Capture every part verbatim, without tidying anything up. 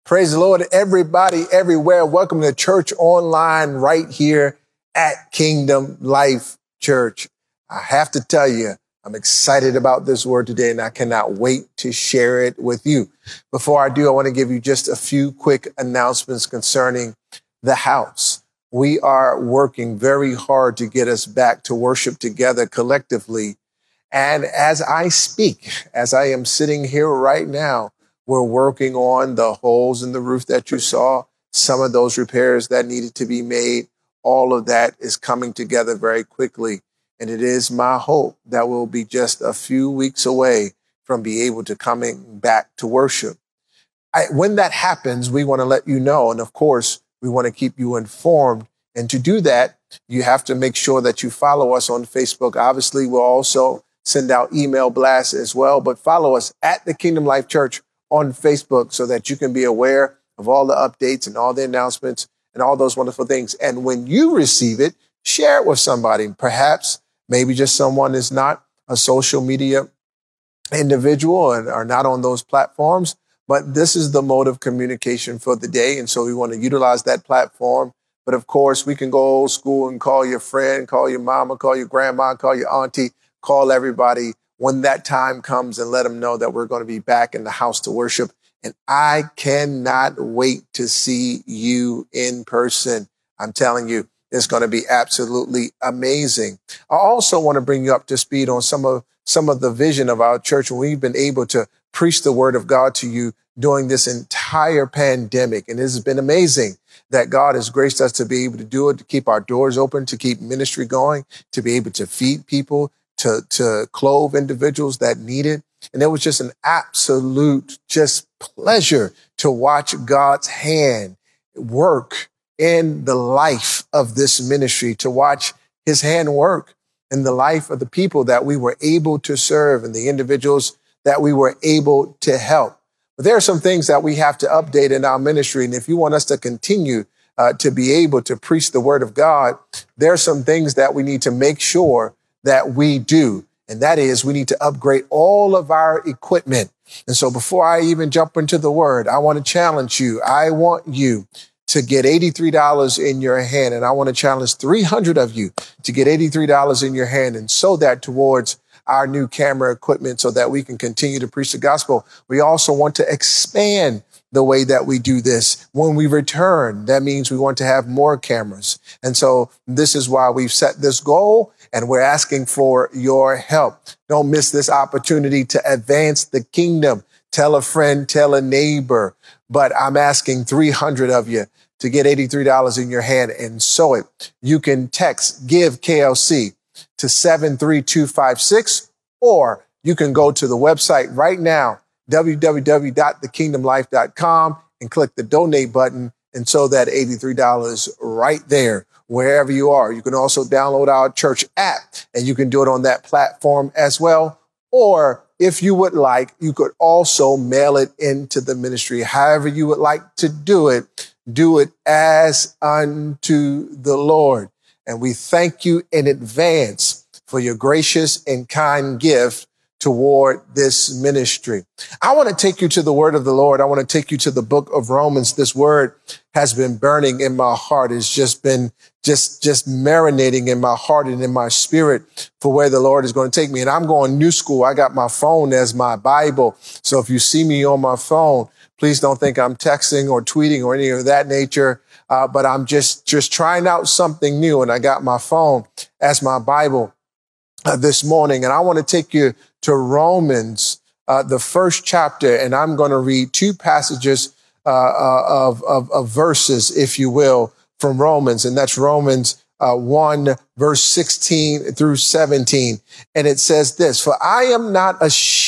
Praise the Lord, everybody, everywhere. Welcome to Church Online right here at Kingdom Life Church. I have to tell you, I'm excited about this word today, and I cannot wait to share it with you. Before I do, I want to give you just a few quick announcements concerning the house. We are working very hard to get us back to worship together collectively. And as I speak, as I am sitting here right now, we're working on the holes in the roof that you saw, some of those repairs that needed to be made. All of that is coming together very quickly. And it is my hope that we'll be just a few weeks away from being able to coming back to worship. I, when that happens, we want to let you know. And of course, we want to keep you informed. And to do that, you have to make sure that you follow us on Facebook. Obviously, we'll also send out email blasts as well, but follow us at the Kingdom Life Church on Facebook so that you can be aware of all the updates and all the announcements and all those wonderful things. And when you receive it, share it with somebody. Perhaps maybe just someone is not a social media individual and are not on those platforms, but this is the mode of communication for the day. And so we want to utilize that platform. But of course, we can go old school and call your friend, call your mama, call your grandma, call your auntie, call everybody when that time comes and let them know that we're going to be back in the house to worship. And I cannot wait to see you in person. I'm telling you, it's going to be absolutely amazing. I also want to bring you up to speed on some of some of the vision of our church. We've been able to preach the word of God to you during this entire pandemic. And it has been amazing that God has graced us to be able to do it, to keep our doors open, to keep ministry going, to be able to feed people, to, to clothe individuals that need it. And it was just an absolute just pleasure to watch God's hand work in the life of this ministry, to watch his hand work in the life of the people that we were able to serve and the individuals that we were able to help. But there are some things that we have to update in our ministry. And if you want us to continue uh, to be able to preach the word of God, there are some things that we need to make sure that we do. And that is, we need to upgrade all of our equipment. And so before I even jump into the word, I want to challenge you. I want you to get eighty-three dollars in your hand. And I want to challenge three hundred of you to get eighty-three dollars in your hand and sow that towards our new camera equipment so that we can continue to preach the gospel. We also want to expand the way that we do this. When we return, that means we want to have more cameras. And so this is why we've set this goal, and we're asking for your help. Don't miss this opportunity to advance the kingdom. Tell a friend, tell a neighbor. But I'm asking three hundred of you to get eighty-three dollars in your hand and sow it. You can text Give K L C to seven three two five six, or you can go to the website right now, w w w dot the kingdom life dot com, and click the donate button and sow that eighty-three dollars right there, wherever you are. You can also download our church app, and you can do it on that platform as well. Or if you would like, you could also mail it into the ministry. However you would like to do it, do it as unto the Lord. And we thank you in advance for your gracious and kind gift toward this ministry. I want to take you to the word of the Lord. I want to take you to the book of Romans. This word has been burning in my heart. It's just been just, just marinating in my heart and in my spirit for where the Lord is going to take me. And I'm going new school. I got my phone as my Bible. So if you see me on my phone, please don't think I'm texting or tweeting or any of that nature. Uh, but I'm just, just trying out something new. And I got my phone as my Bible uh, this morning. And I want to take you to Romans, uh, the first chapter, and I'm going to read two passages uh, uh, of, of, of verses, if you will, from Romans, and that's Romans uh, one, verse sixteen through seventeen. And it says this: "For I am not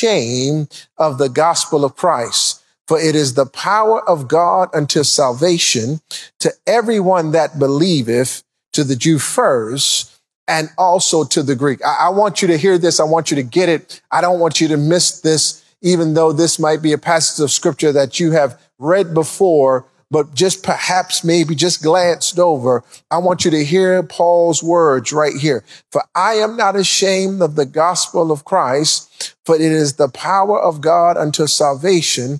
ashamed of the gospel of Christ, for it is the power of God unto salvation to everyone that believeth, to the Jew first, and also to the Greek." I, I want you to hear this. I want you to get it. I don't want you to miss this, even though this might be a passage of scripture that you have read before, but just perhaps maybe just glanced over. I want you to hear Paul's words right here. "For I am not ashamed of the gospel of Christ, for it is the power of God unto salvation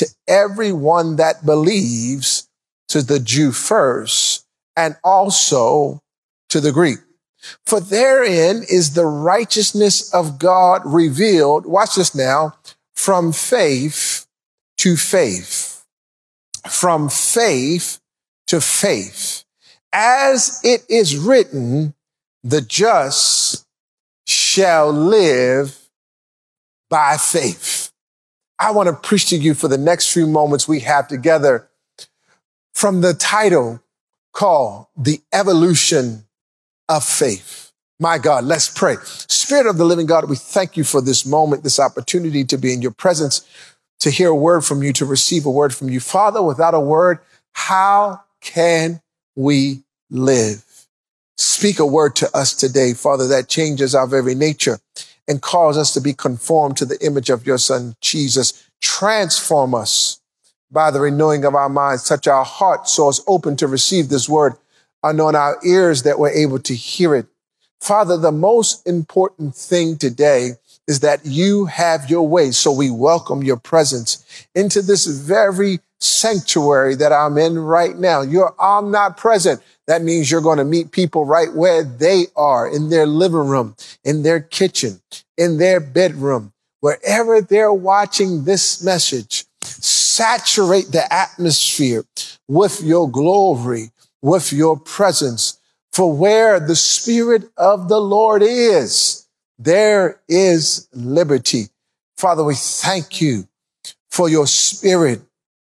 to everyone that believes, to the Jew first, and also to the Greek. For therein is the righteousness of God revealed, watch this now, from faith to faith, from faith to faith. As it is written, the just shall live by faith. I want to preach to you for the next few moments we have together from the title called The Evolution of Faith. My God, let's pray. Spirit of the living God, we thank you for this moment, this opportunity to be in your presence, to hear a word from you, to receive a word from you. Father, without a word, how can we live? Speak a word to us today, Father, that changes our very nature and cause us to be conformed to the image of your Son, Jesus. Transform us by the renewing of our minds. Touch our hearts so it's open to receive this word. Anoint our ears that we're able to hear it. Father, the most important thing today is that you have your way. So we welcome your presence into this very sanctuary that I'm in right now. You're omnipresent. That means you're going to meet people right where they are, in their living room, in their kitchen, in their bedroom, wherever they're watching this message. Saturate the atmosphere with your glory, with your presence. For where the Spirit of the Lord is, there is liberty. Father, we thank you for your Spirit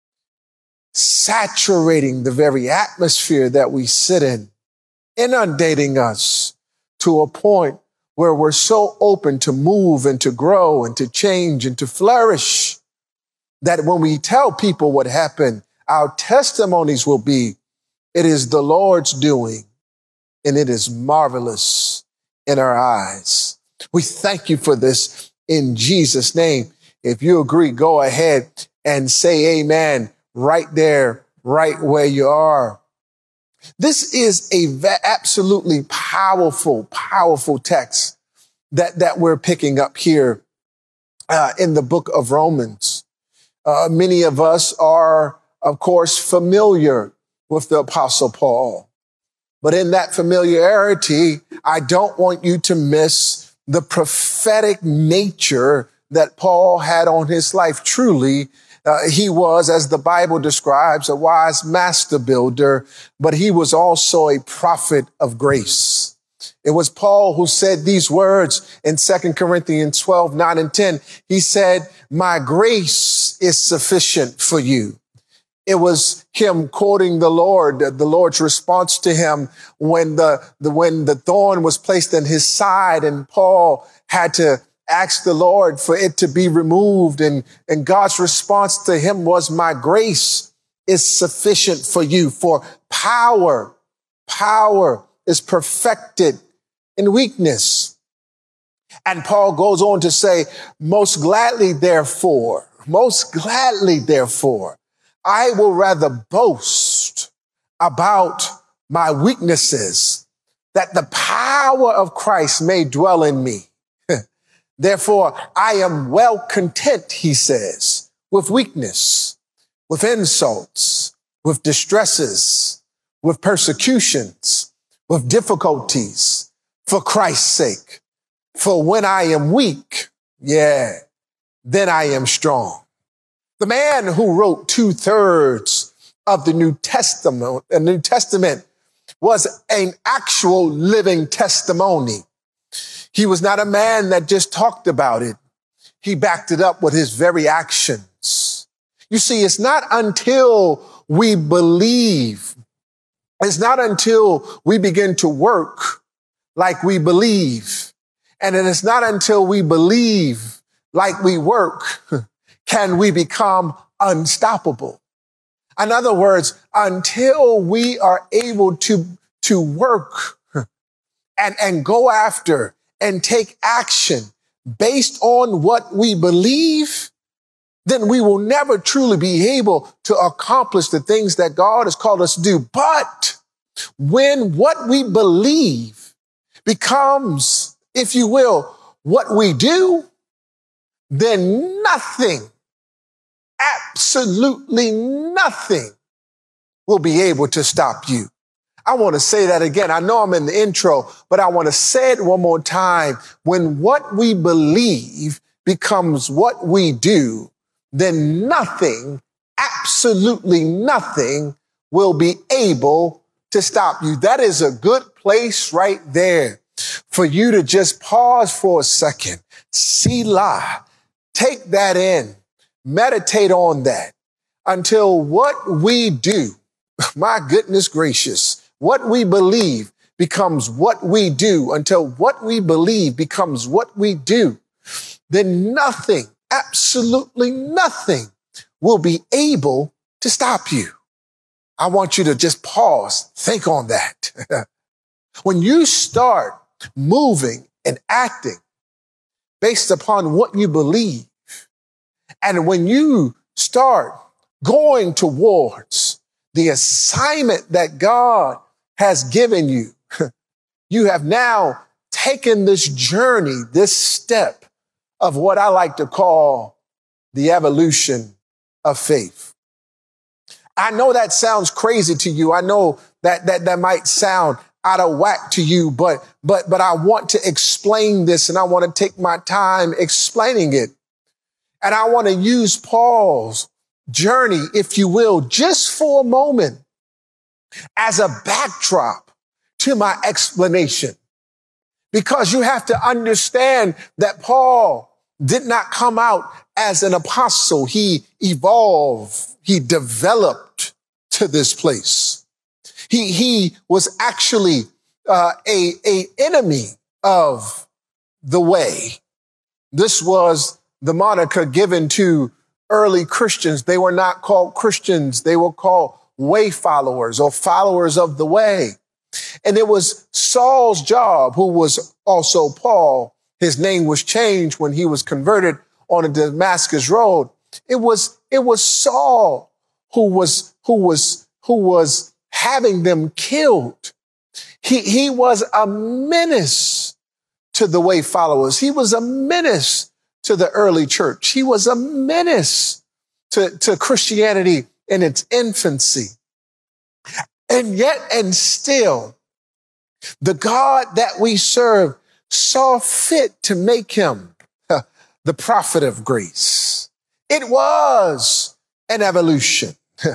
saturating the very atmosphere that we sit in, inundating us to a point where we're so open to move and to grow and to change and to flourish that when we tell people what happened, our testimonies will be, it is the Lord's doing and it is marvelous in our eyes. We thank you for this in Jesus' name. If you agree, go ahead and say amen right there, right where you are. This is a va- absolutely powerful, powerful text that, that we're picking up here uh, in the book of Romans. Uh, many of us are, of course, familiar with the Apostle Paul. But in that familiarity, I don't want you to miss the prophetic nature that Paul had on his life. Truly, uh, he was, as the Bible describes, a wise master builder, but he was also a prophet of grace. It was Paul who said these words in Second Corinthians twelve, nine and ten. He said, my grace is sufficient for you. It was him quoting the Lord, the Lord's response to him when the, the, when the thorn was placed in his side and Paul had to ask the Lord for it to be removed. And, and God's response to him was, my grace is sufficient for you, for power, power is perfected in weakness. And Paul goes on to say, most gladly, therefore, most gladly, therefore, I will rather boast about my weaknesses, that the power of Christ may dwell in me. Therefore, I am well content, he says, with weakness, with insults, with distresses, with persecutions, with difficulties, for Christ's sake. For when I am weak, yeah, then I am strong. The man who wrote two thirds of the New Testament, the New Testament was an actual living testimony. He was not a man that just talked about it. He backed it up with his very actions. You see, it's not until we believe, it's not until we begin to work like we believe, and it is not until we believe like we work can we become unstoppable. In other words, until we are able to, to work and, and go after and take action based on what we believe, then we will never truly be able to accomplish the things that God has called us to do. But when what we believe becomes, if you will, what we do, then nothing, absolutely nothing will be able to stop you. I want to say that again. I know I'm in the intro, but I want to say it one more time. When what we believe becomes what we do, then nothing, absolutely nothing will be able to stop you. That is a good place right there for you to just pause for a second. Selah. Take that in. Meditate on that until what we do, my goodness gracious, what we believe becomes what we do, until what we believe becomes what we do, then nothing, absolutely nothing will be able to stop you. I want you to just pause, think on that. When you start moving and acting based upon what you believe, and when you start going towards the assignment that God has given you, you have now taken this journey, this step of what I like to call the evolution of faith. I know that sounds crazy to you. I know that that, that might sound out of whack to you, but, but, but I want to explain this, and I want to take my time explaining it. And I want to use Paul's journey, if you will, just for a moment as a backdrop to my explanation. Because you have to understand that Paul did not come out as an apostle. He evolved, he developed to this place. He, he was actually uh, a, a enemy of the way. This was the moniker given to early Christians. They were not called Christians. They were called way followers or followers of the way. And it was Saul's job, who was also Paul. His name was changed when he was converted on the Damascus road. It was, it was Saul who was, who was, who was having them killed. He, he was a menace to the way followers. He was a menace to the early church. He was a menace to, to Christianity in its infancy. And yet, and still, the God that we serve saw fit to make him uh, the prophet of grace. It was an evolution.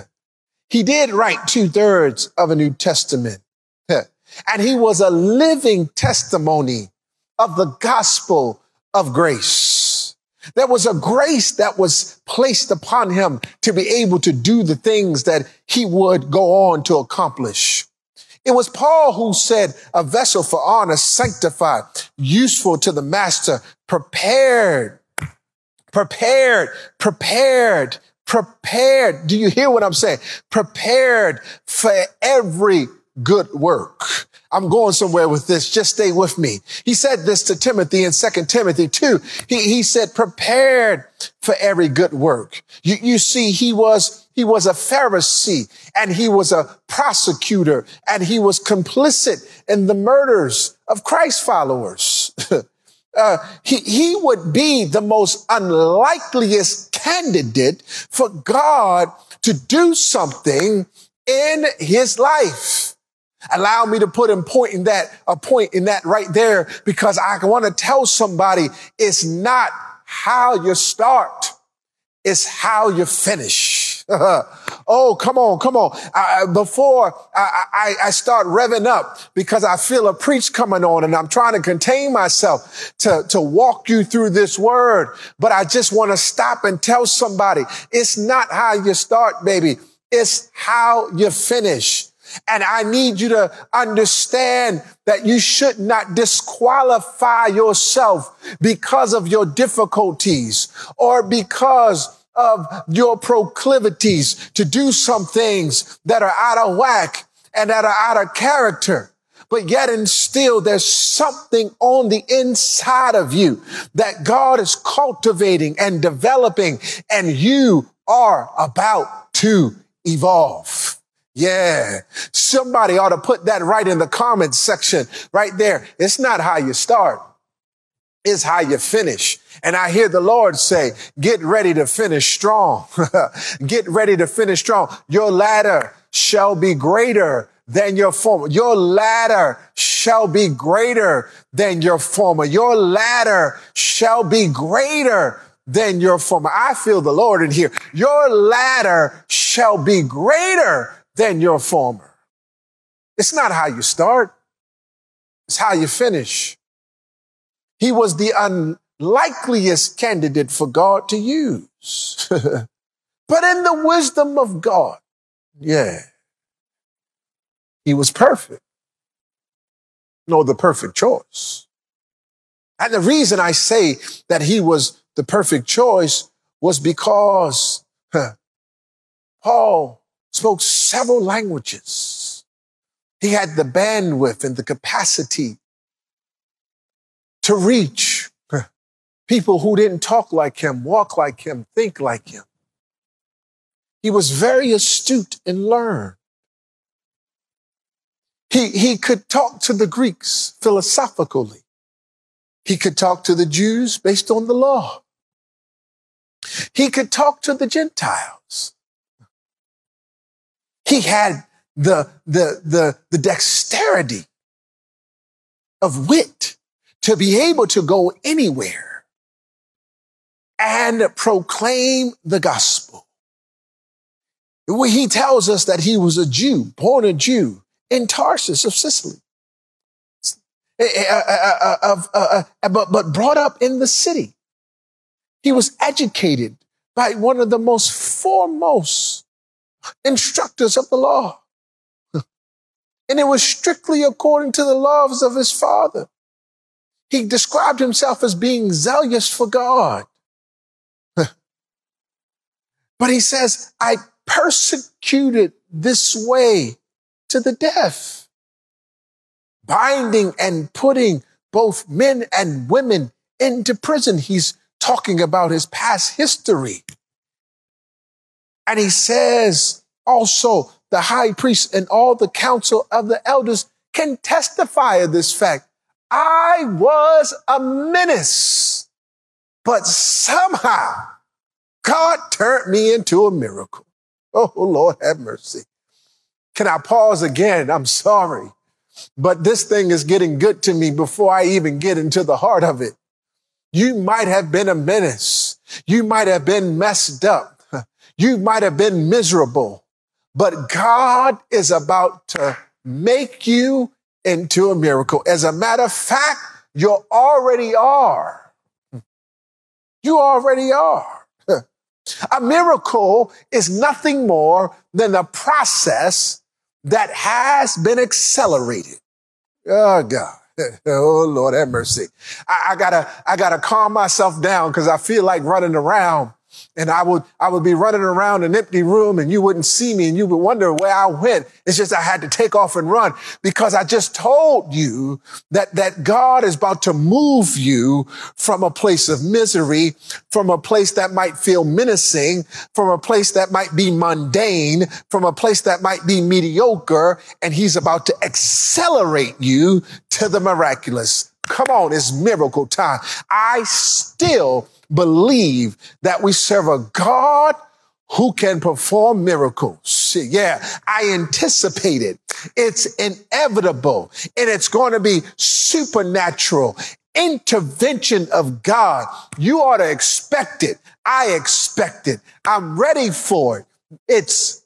He did write two thirds of a New Testament, and he was a living testimony of the gospel of grace. There was a grace that was placed upon him to be able to do the things that he would go on to accomplish. It was Paul who said, a vessel for honor, sanctified, useful to the master, prepared, prepared, prepared, prepared. Do you hear what I'm saying? Prepared for every good work. I'm going somewhere with this. Just stay with me. He said this to Timothy in Second Timothy two. He, he said, prepared for every good work. You, you see, he was, he was a Pharisee, and he was a prosecutor, and he was complicit in the murders of Christ followers. Uh, he, he would be the most unlikeliest candidate for God to do something in his life. Allow me to put a point in that, a point in that right there, because I want to tell somebody it's not how you start, it's how you finish. Oh, come on, come on. I, before I, I, I start revving up, because I feel a preach coming on, and I'm trying to contain myself to, to walk you through this word. But I just want to stop and tell somebody it's not how you start, baby. It's how you finish. And I need you to understand that you should not disqualify yourself because of your difficulties or because of your proclivities to do some things that are out of whack and that are out of character. But yet and still, there's something on the inside of you that God is cultivating and developing, and you are about to evolve. Yeah. Somebody ought to put that right in the comments section right there. It's not how you start. is how you finish. And I hear the Lord say, get ready to finish strong. Get ready to finish strong. Your latter shall be greater than your former. Your latter shall be greater than your former. Your latter shall be greater than your former. I feel the Lord in here. Your latter shall be greater than your former. It's not how you start. It's how you finish. He was the unlikeliest candidate for God to use. But in the wisdom of God, yeah, he was perfect. No, the perfect choice. And the reason I say that he was the perfect choice was because huh, Paul spoke several languages. He had the bandwidth and the capacity to reach huh, people who didn't talk like him, walk like him, think like him. He was very astute and learned. He, he could talk to the Greeks philosophically. He could talk to the Jews based on the law. He could talk to the Gentiles. He had the, the, the, the dexterity of wit to be able to go anywhere and proclaim the gospel. He tells us that he was a Jew, born a Jew, in Tarsus of Sicily, uh, uh, uh, uh, uh, but, but brought up in the city. He was educated by one of the most foremost instructors of the law. And it was strictly according to the laws of his father. He described himself as being zealous for God. But he says, I persecuted this way to the death, binding and putting both men and women into prison. He's talking about his past history. And he says also the high priest and all the council of the elders can testify of this fact. I was a menace, but somehow God turned me into a miracle. Oh, Lord, have mercy. Can I pause again? I'm sorry, but this thing is getting good to me before I even get into the heart of it. You might have been a menace. You might have been messed up. You might have been miserable, but God is about to make you into a miracle. As a matter of fact, you already are. You already are. A miracle is nothing more than a process that has been accelerated. Oh, God. Oh, Lord, have mercy. I, I gotta, I gotta calm myself down because I feel like running around. And I would, I would be running around an empty room and you wouldn't see me and you would wonder where I went. It's just I had to take off and run because I just told you that, that God is about to move you from a place of misery, from a place that might feel menacing, from a place that might be mundane, from a place that might be mediocre. And he's about to accelerate you to the miraculous. Come on, it's miracle time. I still believe that we serve a God who can perform miracles. Yeah, I anticipate it. It's inevitable and it's going to be supernatural intervention of God. You ought to expect it. I expect it. I'm ready for it. It's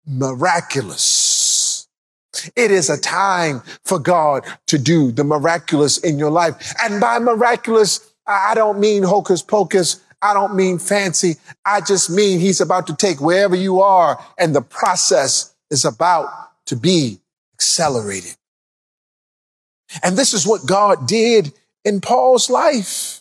miraculous. It is a time for God to do the miraculous in your life. And by miraculous, I don't mean hocus pocus. I don't mean fancy. I just mean he's about to take wherever you are and the process is about to be accelerated. And this is what God did in Paul's life.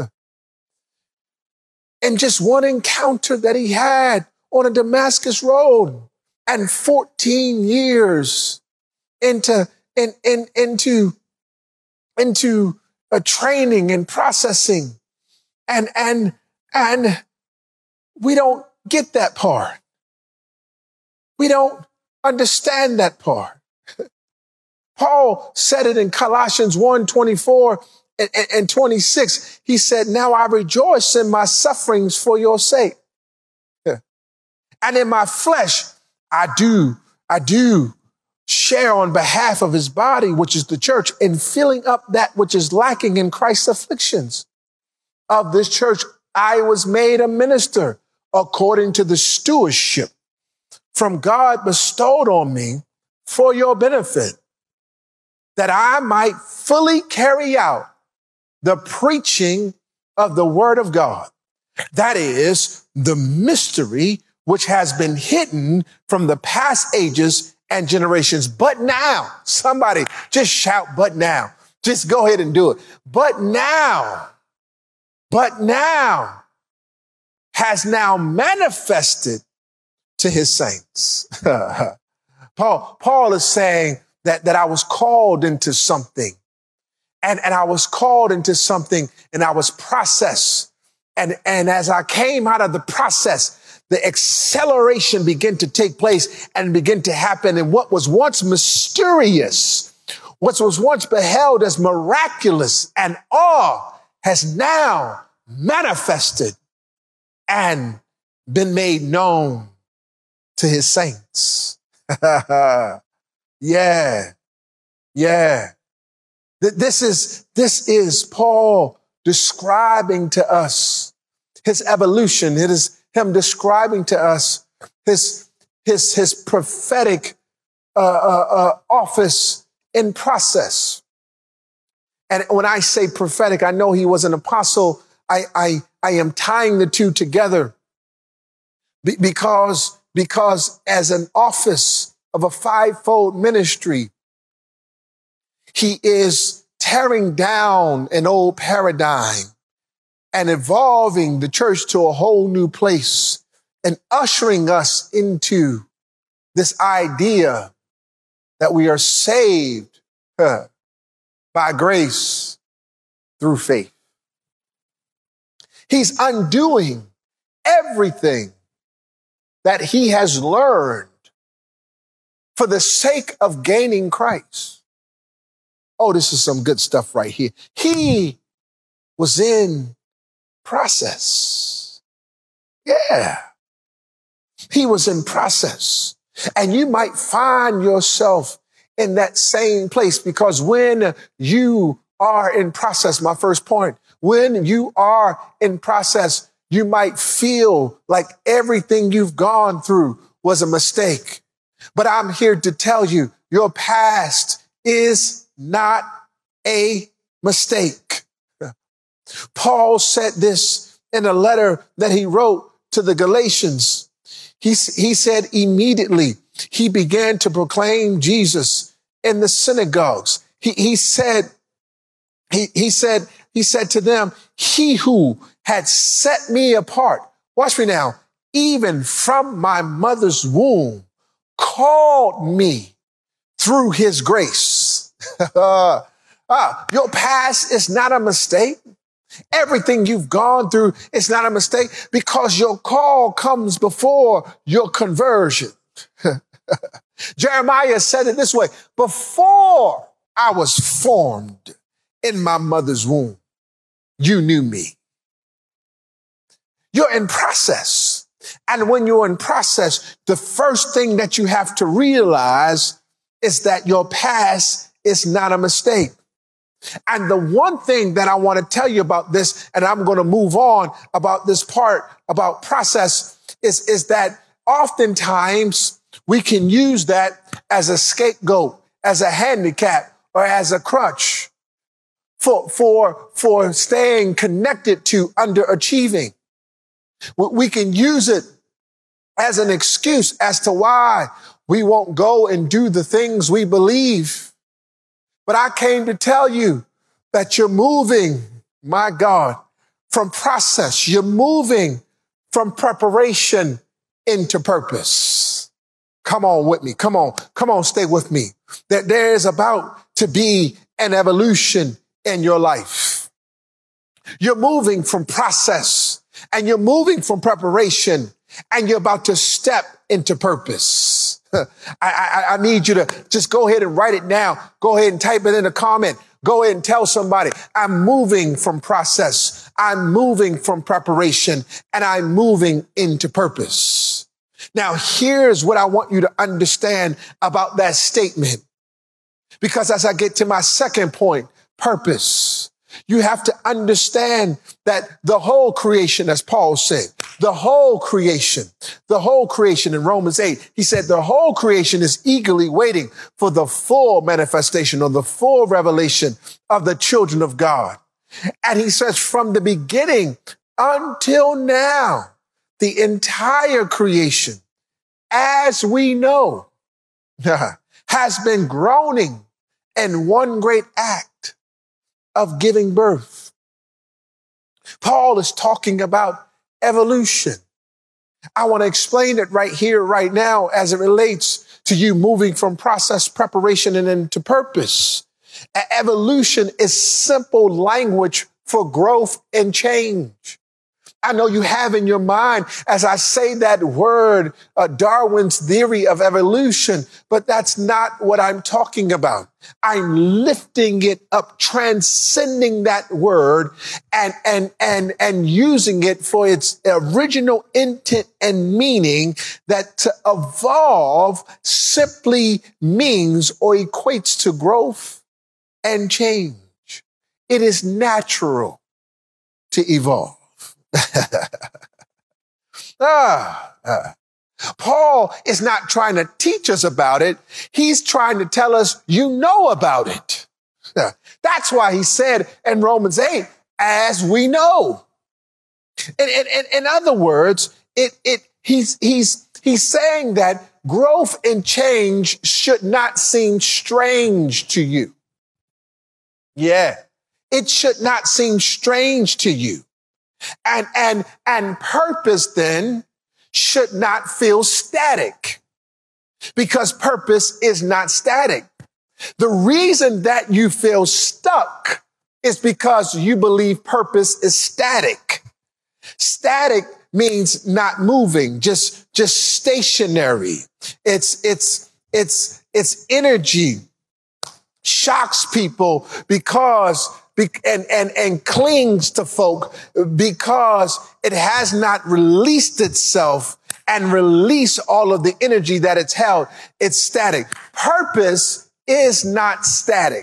And just one encounter that he had on a Damascus road and fourteen years into, in, in, into, into a training and processing. And, and, and we don't get that part. We don't understand that part. Paul said it in Colossians one twenty-four. and, and twenty-six, he said, now I rejoice in my sufferings for your sake. And in my flesh, I do, I do share on behalf of his body, which is the church, in filling up that which is lacking in Christ's afflictions. Of this church, I was made a minister according to the stewardship from God bestowed on me for your benefit, that I might fully carry out the preaching of the word of God. That is the mystery which has been hidden from the past ages and generations. But now, somebody just shout, but now. Just go ahead and do it. But now, but now has now manifested to his saints. Paul, Paul is saying that, that I was called into something. And, and I was called into something and I was processed. And, and as I came out of the process, the acceleration began to take place and begin to happen. And what was once mysterious, what was once beheld as miraculous and awe, has now manifested and been made known to his saints. yeah, yeah. This is, this is Paul describing to us his evolution. It is him describing to us his, his, his prophetic uh, uh, uh, office in process. And when I say prophetic, I know he was an apostle. I, I, I am tying the two together be, because, because as an office of a fivefold ministry, he is tearing down an old paradigm and evolving the church to a whole new place and ushering us into this idea that we are saved huh, by grace through faith. He's undoing everything that he has learned for the sake of gaining Christ. Oh, this is some good stuff right here. He was in process. Yeah. He was in process. And you might find yourself in that same place because when you are in process, my first point, when you are in process, you might feel like everything you've gone through was a mistake. But I'm here to tell you, your past is not a mistake. Paul said this in a letter that he wrote to the Galatians. He, he said immediately he began to proclaim Jesus in the synagogues. He, he said, he, he said, he said to them, he who had set me apart, watch me now, even from my mother's womb, called me through his grace. ah, your past is not a mistake. Everything you've gone through is not a mistake because your call comes before your conversion. Jeremiah said it this way, before I was formed in my mother's womb, you knew me. You're in process. And when you're in process, the first thing that you have to realize is that your past is not a mistake. And the one thing that I want to tell you about this, and I'm going to move on about this part about process, is, is that oftentimes we can use that as a scapegoat, as a handicap, or as a crutch for, for, for staying connected to underachieving. We can use it as an excuse as to why we won't go and do the things we believe. But I came to tell you that you're moving, my God, from process. You're moving from preparation into purpose. Come on with me. Come on. Come on. Stay with me. That there is about to be an evolution in your life. You're moving from process and you're moving from preparation and you're about to step into purpose. I, I, I need you to just go ahead and write it down. Go ahead and type it in a comment. Go ahead and tell somebody, I'm moving from process. I'm moving from preparation, and I'm moving into purpose. Now, here's what I want you to understand about that statement. Because as I get to my second point, purpose, you have to understand that the whole creation, as Paul said, the whole creation, the whole creation in Romans eight, he said the whole creation is eagerly waiting for the full manifestation or the full revelation of the children of God. And he says from the beginning until now, the entire creation, as we know, has been groaning in one great act of giving birth. Paul is talking about evolution. I want to explain it right here, right now, as it relates to you moving from process, preparation, and into purpose. Evolution is simple language for growth and change. I know you have in your mind, as I say that word, uh, Darwin's theory of evolution, but that's not what I'm talking about. I'm lifting it up, transcending that word and, and, and, and using it for its original intent and meaning, that to evolve simply means or equates to growth and change. It is natural to evolve. ah, ah. Paul is not trying to teach us about it. He's trying to tell us, you know about it. That's why he said in Romans eight, as we know. In, in, in other words, it, it, he's, he's, he's saying that growth and change should not seem strange to you. Yeah, it should not seem strange to you. And, and, and purpose then should not feel static, because purpose is not static. The reason that you feel stuck is because you believe purpose is static. Static means not moving, just, just stationary. It's, it's, it's, it's energy shocks people because And, and, and clings to folk because it has not released itself and release all of the energy that it's held. It's static. Purpose is not static.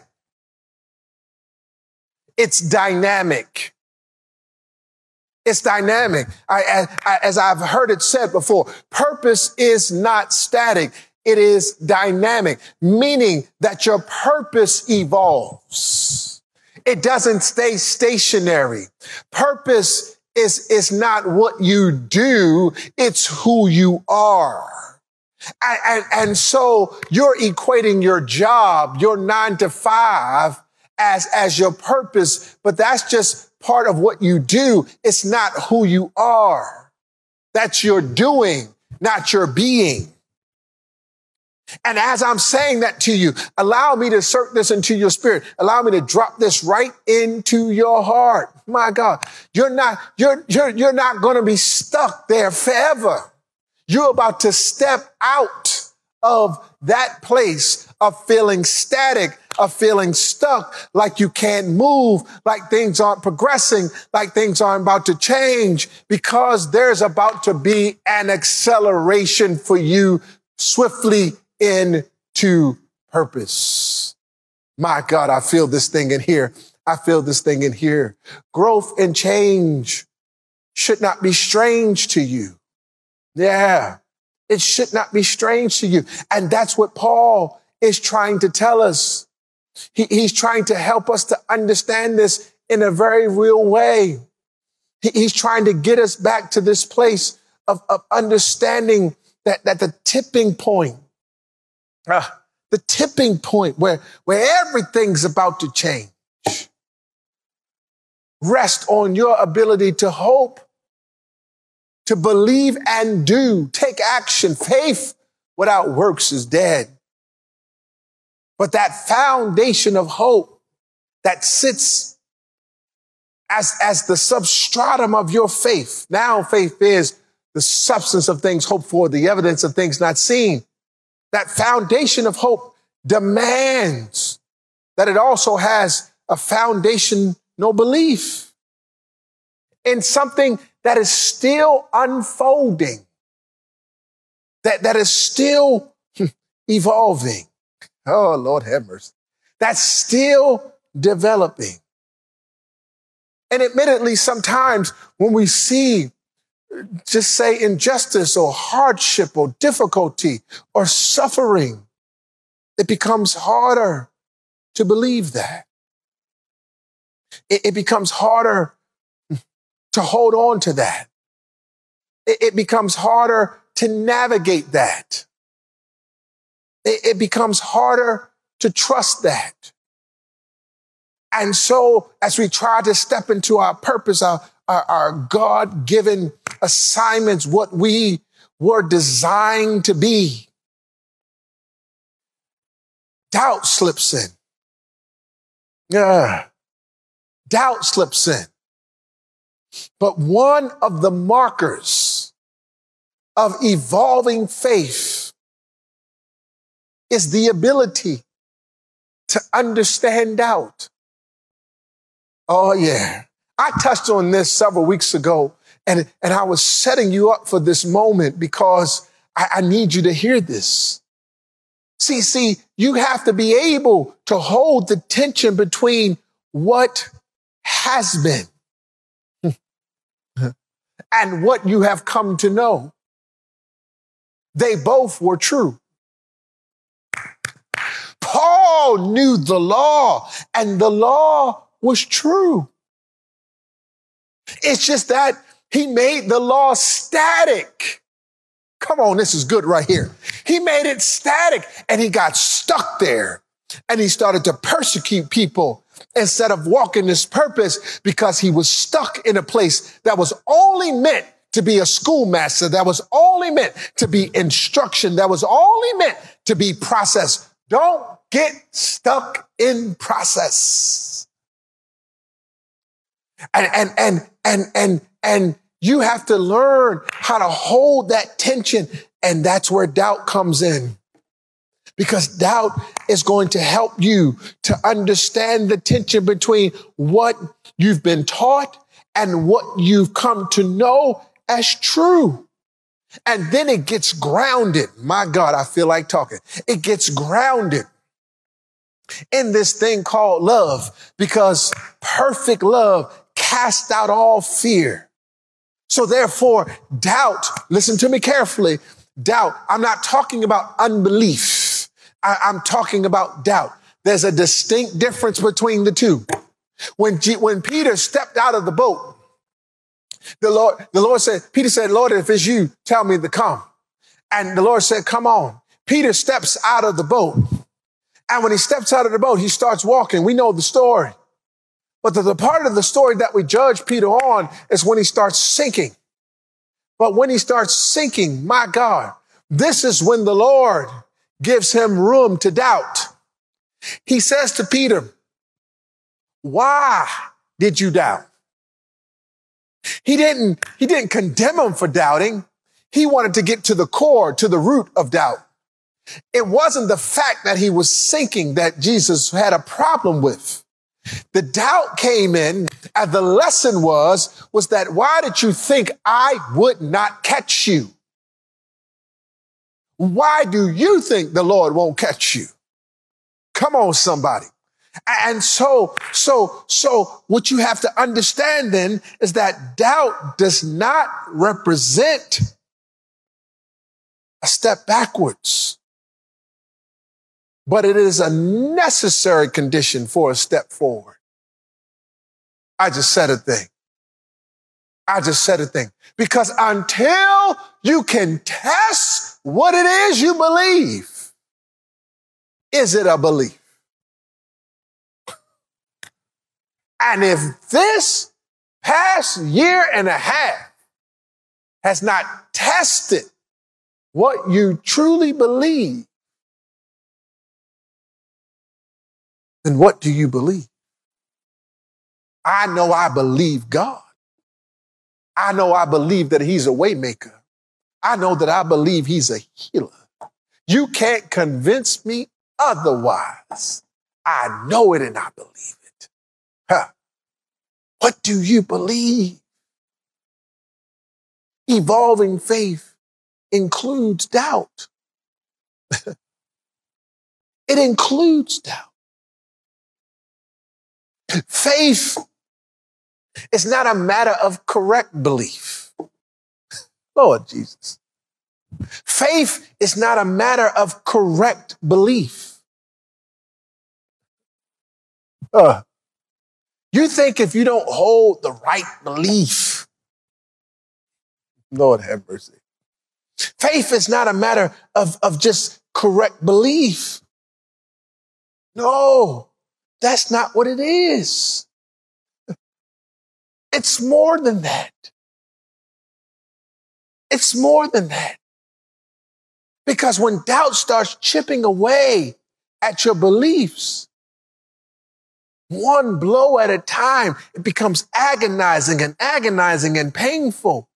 It's dynamic. It's dynamic. I, I, as I've heard it said before, purpose is not static. It is dynamic, meaning that your purpose evolves. It doesn't stay stationary. Purpose is, is not what you do. It's who you are. And, and, and so you're equating your job, your nine to five as, as your purpose, but that's just part of what you do. It's not who you are. That's your doing, not your being. And as I'm saying that to you, allow me to insert this into your spirit. Allow me to drop this right into your heart. My God, you're not, you're, you're, you're not going to be stuck there forever. You're about to step out of that place of feeling static, of feeling stuck, like you can't move, like things aren't progressing, like things aren't about to change, because there's about to be an acceleration for you swiftly into purpose. My God, I feel this thing in here. I feel this thing in here. Growth and change should not be strange to you. Yeah, it should not be strange to you. And that's what Paul is trying to tell us. He, he's trying to help us to understand this in a very real way. He, he's trying to get us back to this place of, of understanding that, that the tipping point Uh, the tipping point where, where everything's about to change. Rest on your ability to hope, to believe and do, take action. Faith without works is dead. But that foundation of hope that sits as, as the substratum of your faith. Now faith is the substance of things hoped for, the evidence of things not seen. That foundation of hope demands that it also has a foundation, no belief in something that is still unfolding, that, that is still evolving. Oh, Lord have mercy. That's still developing. And admittedly, sometimes when we see, just say, injustice or hardship or difficulty or suffering, it becomes harder to believe that. It, it becomes harder to hold on to that. It, it becomes harder to navigate that. It, it becomes harder to trust that. And so as we try to step into our purpose, our, our, our God-given assignments, what we were designed to be, doubt slips in. Yeah, doubt slips in. But one of the markers of evolving faith is the ability to understand doubt. Oh, yeah. I touched on this several weeks ago, and, and I was setting you up for this moment because I, I need you to hear this. See, see, you have to be able to hold the tension between what has been and what you have come to know. They both were true. Paul knew the law, and the law was true. It's just that he made the law static. Come on, this is good right here. He made it static, and he got stuck there, and he started to persecute people instead of walking this purpose because he was stuck in a place that was only meant to be a schoolmaster, that was only meant to be instruction, that was only meant to be process. Don't get stuck in process. And, and, and, and, and, and you have to learn how to hold that tension. And that's where doubt comes in. Because doubt is going to help you to understand the tension between what you've been taught and what you've come to know as true. And then it gets grounded. My God, I feel like talking. It gets grounded in this thing called love, because perfect love casts out all fear. So therefore, doubt, listen to me carefully, doubt, I'm not talking about unbelief. I, I'm talking about doubt. There's a distinct difference between the two. When, G, when Peter stepped out of the boat, the Lord, the Lord said, Peter said, Lord, if it's you, tell me to come. And the Lord said, come on. Peter steps out of the boat. And when he steps out of the boat, he starts walking. We know the story. But the, the part of the story that we judge Peter on is when he starts sinking. But when he starts sinking, my God, this is when the Lord gives him room to doubt. He says to Peter, why did you doubt? He didn't, he didn't condemn him for doubting. He wanted to get to the core, to the root of doubt. It wasn't the fact that he was sinking that Jesus had a problem with. The doubt came in, and the lesson was, was that why did you think I would not catch you? Why do you think the Lord won't catch you? Come on, somebody. And so, so, so what you have to understand then is that doubt does not represent a step backwards, but it is a necessary condition for a step forward. I just said a thing. I just said a thing. Because until you can test what it is you believe, is it a belief? And if this past year and a half has not tested what you truly believe, then what do you believe? I know I believe God. I know I believe that he's a way maker. I know that I believe he's a healer. You can't convince me otherwise. I know it and I believe it. Huh. What do you believe? Evolving faith includes doubt. It includes doubt. Faith is not a matter of correct belief. Lord Jesus. Faith is not a matter of correct belief. Uh, you think if you don't hold the right belief, Lord have mercy. Faith is not a matter of, of just correct belief. No, that's not what it is. It's more than that. It's more than that. Because when doubt starts chipping away at your beliefs, one blow at a time, it becomes agonizing and agonizing and painful,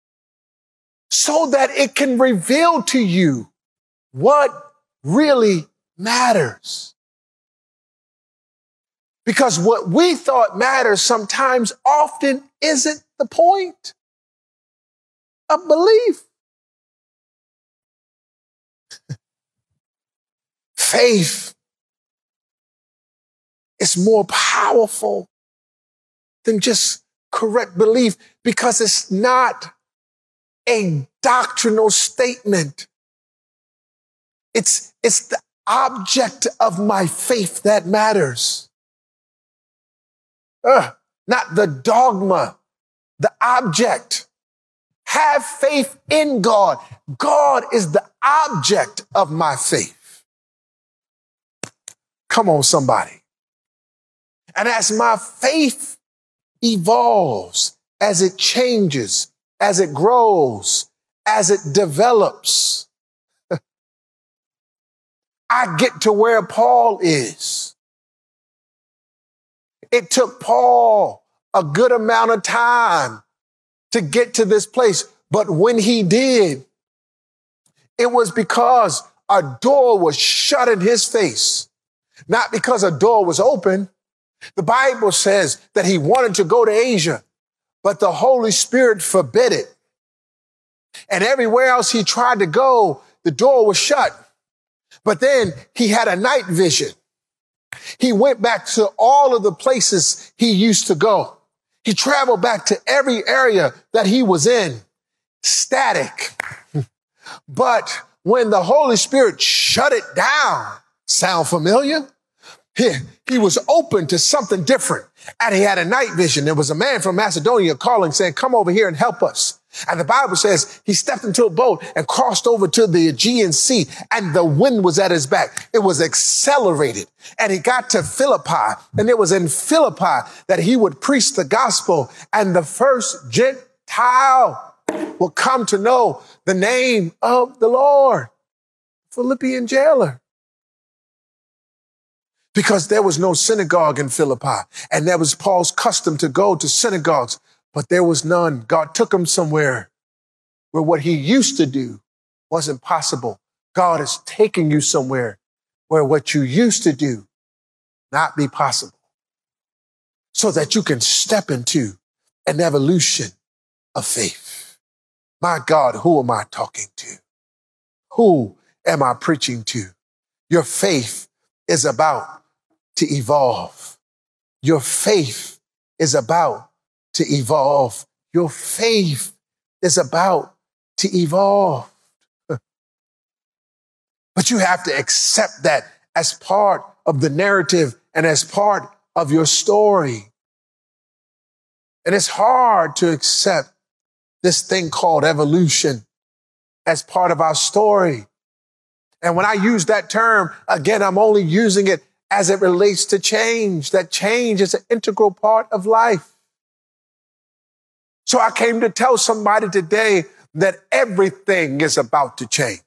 so that it can reveal to you what really matters. Because what we thought matters sometimes often isn't the point of belief. Faith is more powerful than just correct belief because it's not a doctrinal statement. It's, it's the object of my faith that matters. Uh, not the dogma, the object. Have faith in God. God is the object of my faith. Come on, somebody. And as my faith evolves, as it changes, as it grows, as it develops, I get to where Paul is. It took Paul a good amount of time to get to this place. But when he did, it was because a door was shut in his face, not because a door was open. The Bible says that he wanted to go to Asia, but the Holy Spirit forbid it. And everywhere else he tried to go, the door was shut. But then he had a night vision. He went back to all of the places he used to go. He traveled back to every area that he was in, static. But when the Holy Spirit shut it down, sound familiar? He, he was open to something different. And he had a night vision. There was a man from Macedonia calling, saying, come over here and help us. And the Bible says he stepped into a boat and crossed over to the Aegean Sea, and the wind was at his back. It was accelerated. And he got to Philippi, and it was in Philippi that he would preach the gospel, and the first Gentile will come to know the name of the Lord. Philippian jailer. Because there was no synagogue in Philippi, and that was Paul's custom to go to synagogues, but there was none. God took him somewhere where what he used to do wasn't possible. God is taking you somewhere where what you used to do not be possible, so that you can step into an evolution of faith. My God, who am I talking to? Who am I preaching to? Your faith is about to evolve. Your faith is about to evolve. Your faith is about to evolve. But you have to accept that as part of the narrative and as part of your story. And it's hard to accept this thing called evolution as part of our story. And when I use that term, again, I'm only using it as it relates to change. That change is an integral part of life. So I came to tell somebody today that everything is about to change.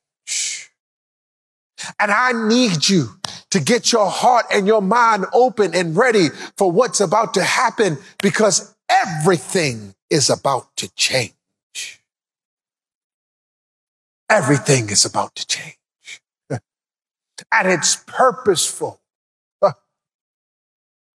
And I need you to get your heart and your mind open and ready for what's about to happen, because everything is about to change. Everything is about to change. And it's purposeful.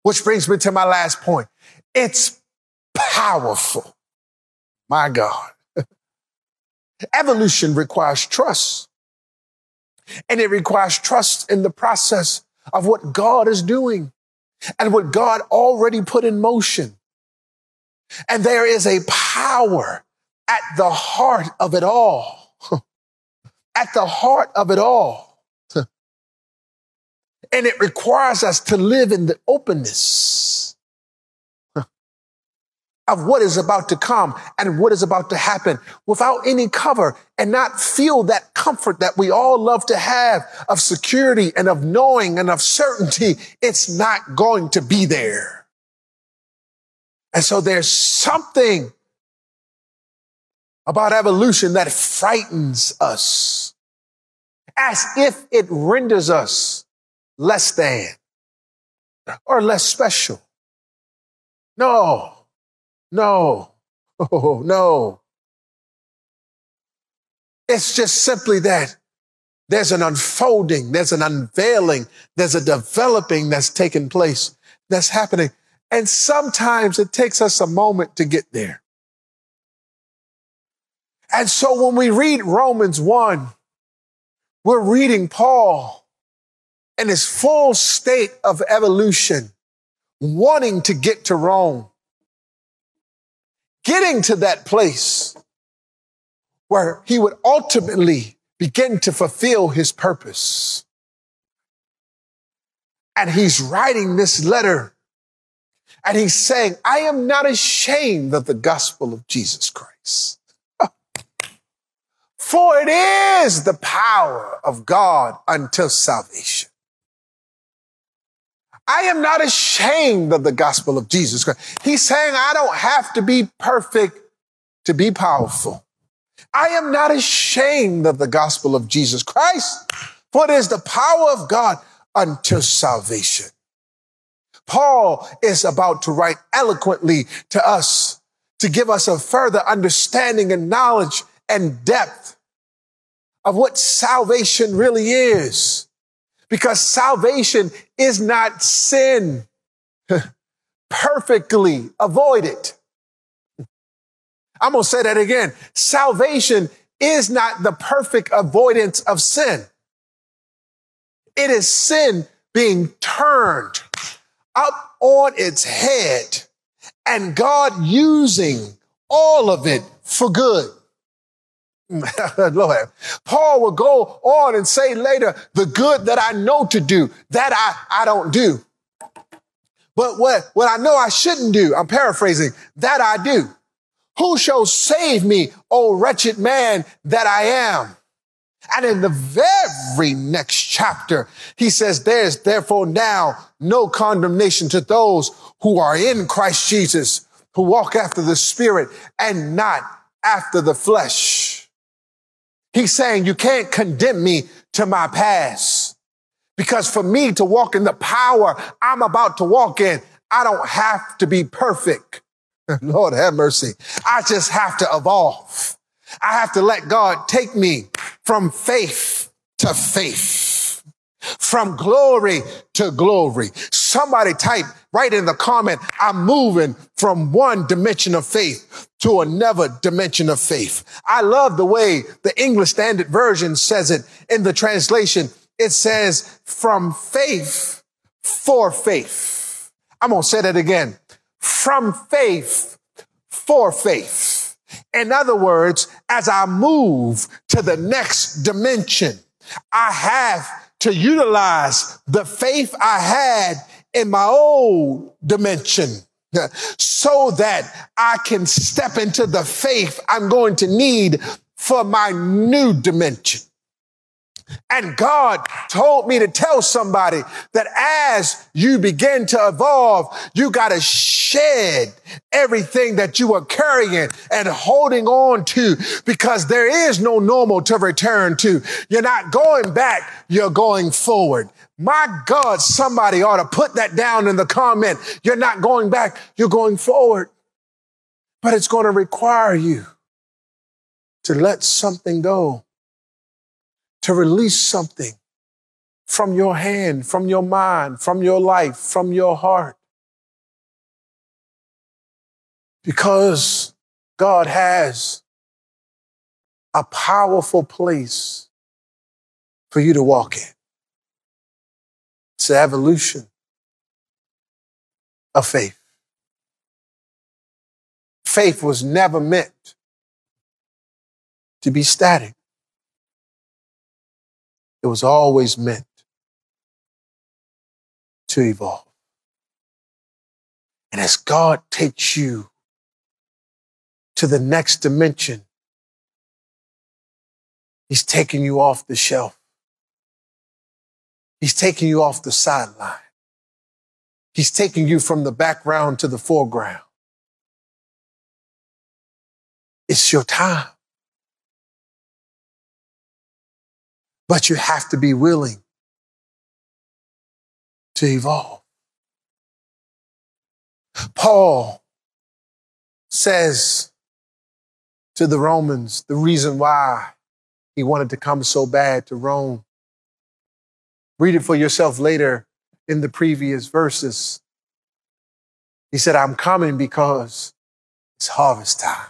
Which brings me to my last point. It's powerful. My God. Evolution requires trust. And it requires trust in the process of what God is doing and what God already put in motion. And there is a power at the heart of it all. At the heart of it all. And it requires us to live in the openness of what is about to come and what is about to happen without any cover, and not feel that comfort that we all love to have of security and of knowing and of certainty. It's not going to be there. And so there's something about evolution that frightens us, as if it renders us less than or less special. No. No, oh, no. It's just simply that there's an unfolding, there's an unveiling, there's a developing that's taking place, that's happening. And sometimes it takes us a moment to get there. And so when we read Romans one, we're reading Paul in his full state of evolution, wanting to get to Rome. Getting to that place where he would ultimately begin to fulfill his purpose. And he's writing this letter and he's saying, I am not ashamed of the gospel of Jesus Christ. For it is the power of God until salvation. I am not ashamed of the gospel of Jesus Christ. He's saying I don't have to be perfect to be powerful. I am not ashamed of the gospel of Jesus Christ, for it is the power of God unto salvation. Paul is about to write eloquently to us to give us a further understanding and knowledge and depth of what salvation really is. Because salvation is not sin perfectly avoided. I'm going to say that again. Salvation is not the perfect avoidance of sin. It is sin being turned up on its head and God using all of it for good. Lord, Paul will go on and say later, the good that I know to do, that I, I don't do. But what, what I know I shouldn't do, I'm paraphrasing, that I do. Who shall save me, O wretched man that I am? And in the very next chapter, he says, there's therefore now no condemnation to those who are in Christ Jesus, who walk after the Spirit and not after the flesh. He's saying you can't condemn me to my past, because for me to walk in the power I'm about to walk in, I don't have to be perfect. Lord have mercy. I just have to evolve. I have to let God take me from faith to faith, from glory to glory. Somebody type right in the comment, I'm moving from one dimension of faith to another dimension of faith. I love the way the English Standard Version says it in the translation. It says from faith for faith. I'm going to say that again. From faith for faith. In other words, as I move to the next dimension, I have to utilize the faith I had in my old dimension so that I can step into the faith I'm going to need for my new dimension. And God told me to tell somebody that as you begin to evolve, you got to shed everything that you are carrying and holding on to, because there is no normal to return to. You're not going back, you're going forward. My God, somebody ought to put that down in the comment. You're not going back, you're going forward. But it's going to require you to let something go, to release something from your hand, from your mind, from your life, from your heart. Because God has a powerful place for you to walk in. It's the evolution of faith. Faith was never meant to be static. It was always meant to evolve. And as God takes you to the next dimension, He's taking you off the shelf. He's taking you off the sideline. He's taking you from the background to the foreground. It's your time. But you have to be willing to evolve. Paul says to the Romans the reason why he wanted to come so bad to Rome. Read it for yourself later in the previous verses. He said, I'm coming because it's harvest time.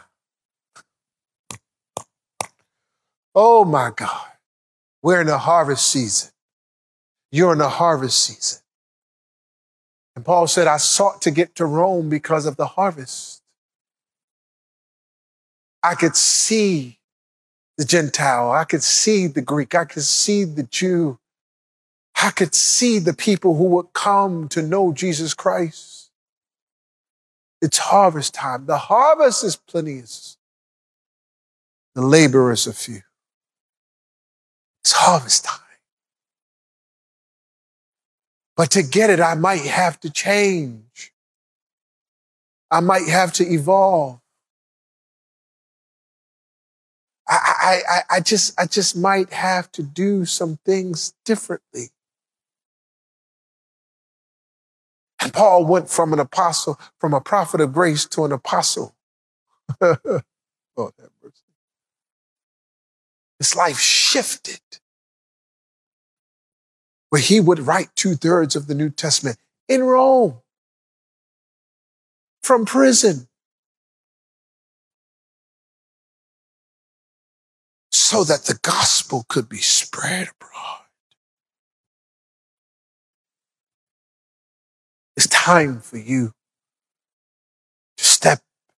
Oh my God. We're in the harvest season. You're in the harvest season. And Paul said, I sought to get to Rome because of the harvest. I could see the Gentile. I could see the Greek. I could see the Jew. I could see the people who would come to know Jesus Christ. It's harvest time. The harvest is plenteous. The laborers are few. It's harvest time. But to get it, I might have to change. I might have to evolve. I, I, I, I just, I just might have to do some things differently. And Paul went from an apostle, from a prophet of grace to an apostle. Oh, that mercy. His life shifted, where he would write two thirds of the New Testament in Rome, from prison, so that the gospel could be spread abroad. It's time for you to step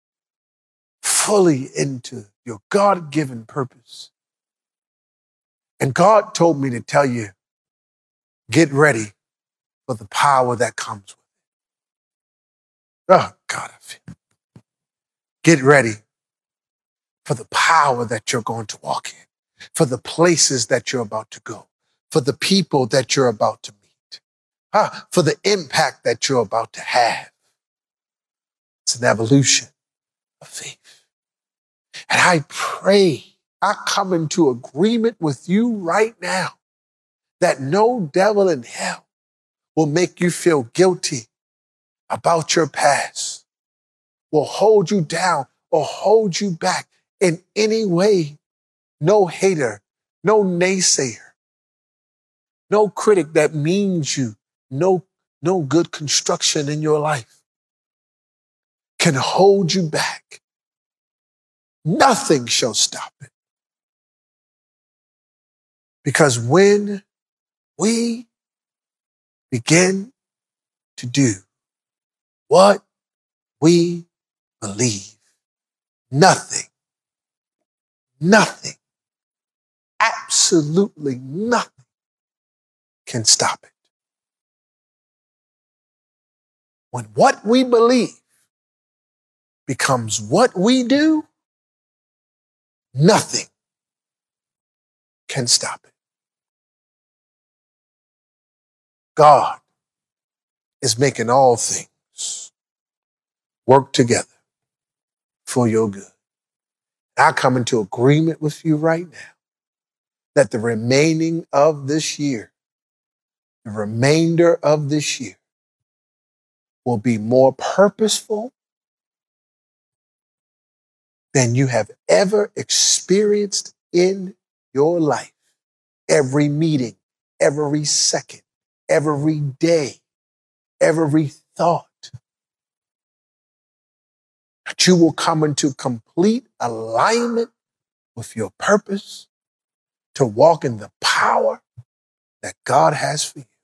fully into your God-given purpose. And God told me to tell you, get ready for the power that comes with it. Oh, God, I feel. Get ready for the power that you're going to walk in, for the places that you're about to go, for the people that you're about to meet, ah, for the impact that you're about to have. It's an evolution of faith. And I pray, I come into agreement with you right now that no devil in hell will make you feel guilty about your past, will hold you down or hold you back in any way. No hater, no naysayer, no critic that means you, no, no good construction in your life can hold you back. Nothing shall stop it. Because when we begin to do what we believe, nothing, nothing, absolutely nothing can stop it. When what we believe becomes what we do, nothing can stop it. God is making all things work together for your good. I come into agreement with you right now that the remaining of this year, the remainder of this year will be more purposeful than you have ever experienced in your life. Every meeting, every second, every day, every thought that you will come into complete alignment with your purpose to walk in the power that God has for you.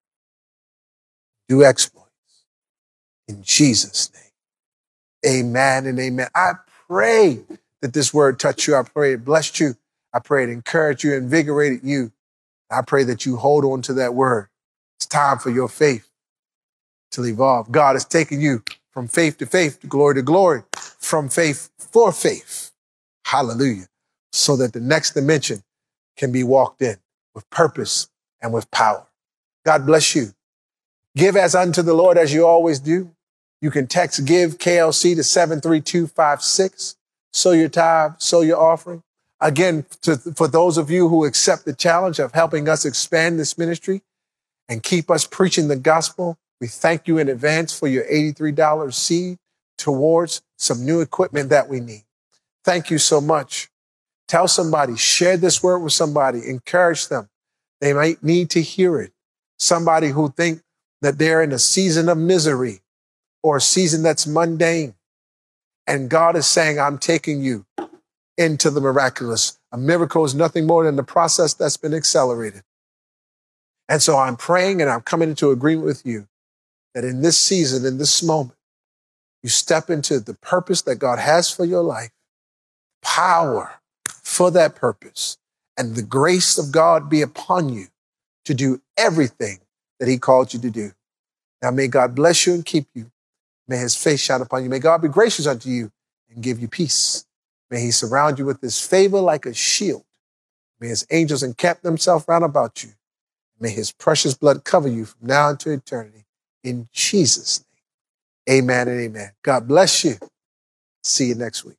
Do exploits in Jesus' name. Amen and amen. I pray that this word touched you. I pray it blessed you. I pray it encouraged you, invigorated you. I pray that you hold on to that word. It's time for your faith to evolve. God is taking you from faith to faith, to glory to glory, from faith for faith. Hallelujah. So that the next dimension can be walked in with purpose and with power. God bless you. Give as unto the Lord as you always do. You can text give K L C to seven three two five six. Sow your tithe, sow your offering. Again, to, for those of you who accept the challenge of helping us expand this ministry and keep us preaching the gospel, we thank you in advance for your eighty-three dollars seed towards some new equipment that we need. Thank you so much. Tell somebody, share this word with somebody, encourage them. They might need to hear it. Somebody who think that they're in a season of misery or a season that's mundane. And God is saying, I'm taking you into the miraculous. A miracle is nothing more than the process that's been accelerated. And so I'm praying and I'm coming into agreement with you that in this season, in this moment, you step into the purpose that God has for your life, power for that purpose, and the grace of God be upon you to do everything that he called you to do. Now may God bless you and keep you. May his face shine upon you. May God be gracious unto you and give you peace. May he surround you with his favor like a shield. May his angels encamp themselves round about you. May his precious blood cover you from now into eternity. In Jesus' name, amen and amen. God bless you. See you next week.